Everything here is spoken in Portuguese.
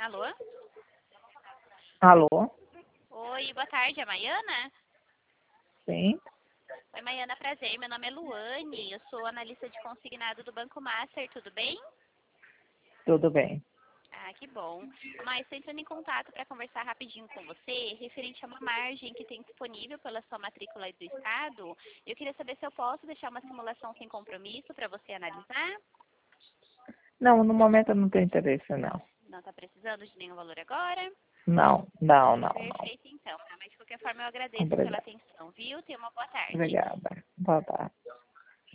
Alô? Alô? Oi, boa tarde, é a Maiana? Sim, Oi, Maiana, prazer. Meu nome é Luane, eu sou analista de consignado do Banco Master, tudo bem? tudo bem. Ah, que bom. Mas estou entrando em contato para conversar rapidinho com você, referente a uma margem que tem disponível pela sua matrícula aí do Estado. Eu queria saber se eu posso deixar uma simulação sem compromisso para você analisar. Não, no momento eu não tenho interesse, não. Não está precisando de nenhum valor agora? Não. Perfeito, então. Mas de qualquer forma eu agradeço pela Obrigada. atenção, viu? Tenha uma boa tarde. Obrigada. Boa tarde.